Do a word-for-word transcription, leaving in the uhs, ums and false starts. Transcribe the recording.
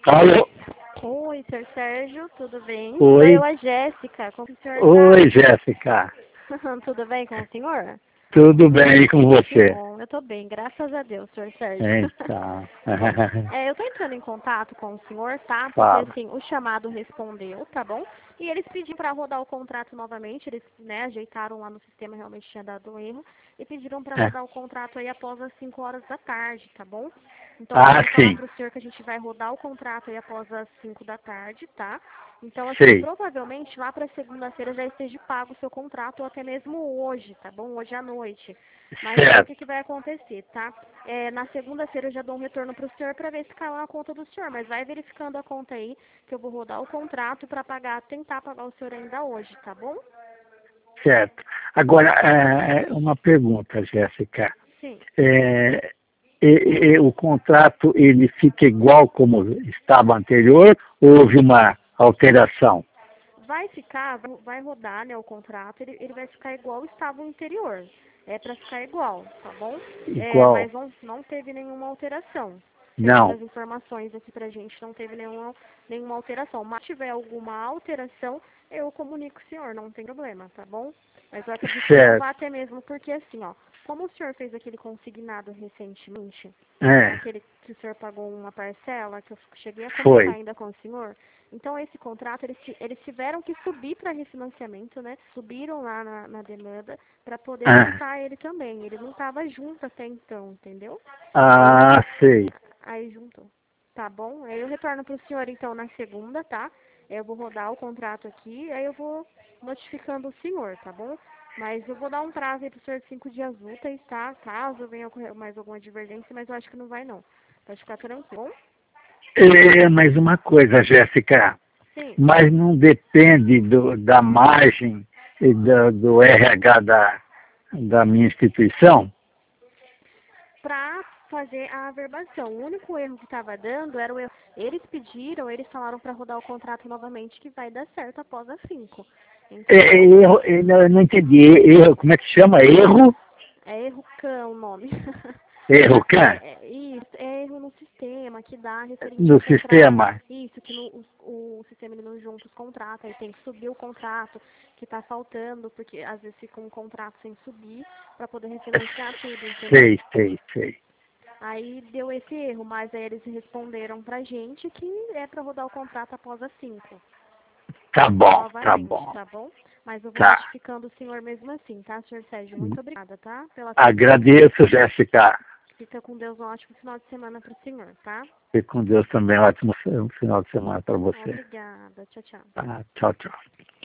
Alô? Oi, senhor Sérgio, tudo bem? Sou Oi. eu, a Jéssica. Como o senhor Oi, tá? Jéssica. Tudo bem com o senhor? Tudo bem com Que você? bom, eu tô bem, graças a Deus, senhor Sérgio. Então. Bom, é, eu tô entrando em contato com o senhor, tá? Porque, Fala. assim, o chamado respondeu, tá bom? E eles pediram para rodar o contrato novamente, eles, né, ajeitaram lá no sistema, realmente tinha dado um erro, e pediram para É. rodar o contrato aí após as cinco horas da tarde, tá bom? Então, eu Ah, vou falar sim. para o senhor que a gente vai rodar o contrato aí após as cinco da tarde, tá? Então, assim, Sei. provavelmente lá para segunda-feira já esteja pago o seu contrato, ou até mesmo hoje, tá bom? Hoje à noite. Mas aí o que, Certo. que vai acontecer, tá? É, na segunda-feira eu já dou um retorno para o senhor para ver se caiu na conta do senhor, mas vai verificando a conta aí, que eu vou rodar o contrato para pagar, tentar pagar o senhor ainda hoje, tá bom? Certo. Agora, é, uma pergunta, Jéssica. Sim. É, e- e- o contrato, ele fica igual como estava anterior ou houve uma alteração? Vai ficar, vai vai rodar, né, o contrato, ele, ele vai ficar igual estava o anterior. É para ficar igual, tá bom? É, Igual? mas não, não teve nenhuma alteração. Segundo Não. as informações aqui pra gente, não teve nenhuma, nenhuma alteração. Mas se tiver alguma alteração, eu comunico o senhor, não tem problema, tá bom? Mas eu acredito que não Certo. vá até mesmo, porque assim, ó, como o senhor fez aquele consignado recentemente, É, aquele que o senhor pagou uma parcela, que eu cheguei a comentar foi. ainda com o senhor, então esse contrato, eles, ti- eles tiveram que subir para refinanciamento, né? Subiram lá na, na demanda para poder Ah, juntar ele também. Ele não estava junto até então, entendeu? Aí eu ah, sei. aí juntou. Tá bom? Aí eu retorno pro senhor então na segunda, tá? Eu vou rodar o contrato aqui, aí eu vou notificando o senhor, tá bom? Mas eu vou dar um prazo aí pro senhor de cinco dias úteis, tá? Caso venha ocorrer mais alguma divergência, mas eu acho que não vai não. Pode ficar tranquilo. É, mais uma coisa, Jéssica. Sim. Mas não depende do, da margem e do, do R H da, da minha instituição? Para fazer a averbação. O único erro que estava dando era o erro. Eles pediram, eles falaram para rodar o contrato novamente que vai dar certo após as cinco. É, é Entendeu? erro, é, não, eu não entendi. Erro, como é que chama? Erro? É erro cão o nome. Erro, Assim, cá? é, isso, é erro no sistema que dá referente ao No contrato. sistema? Isso, que no, o, o sistema ele não junta os contratos, aí tem que subir o contrato que está faltando, porque às vezes fica um contrato sem subir para poder refinanciar tudo, entendeu? Sei, sei, sei. Aí deu esse erro, mas aí eles responderam pra gente que é pra rodar o contrato após as cinco, Tá bom, tá novamente, bom. tá bom? Mas eu vou Tá. notificando o senhor mesmo assim, tá, senhor Sérgio? Muito obrigada, tá? Pela atenção. Agradeço, Jéssica. Fica com Deus, um ótimo final de semana pro senhor, tá? E com Deus também. Um ótimo final de semana para você. Obrigada. Tchau, tchau. Tá, tchau, tchau.